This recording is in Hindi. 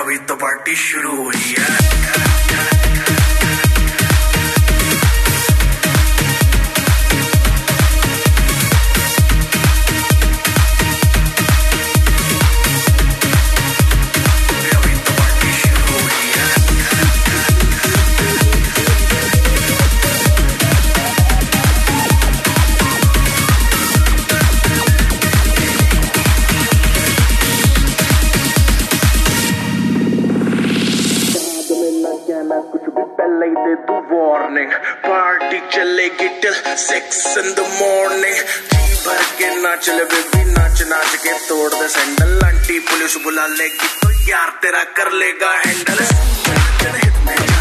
अभी तो पार्टी शुरू हुई है। कुछ भी पहले ही दे तू वार्निंग, पार्टी चलेगी टिल 6 in the morning। जी भर के नाच ले बेबी, नाच नाच के तोड़ दे सैंडल। आंटी पुलिस बुला लेगी तो यार तेरा कर लेगा हैंडल।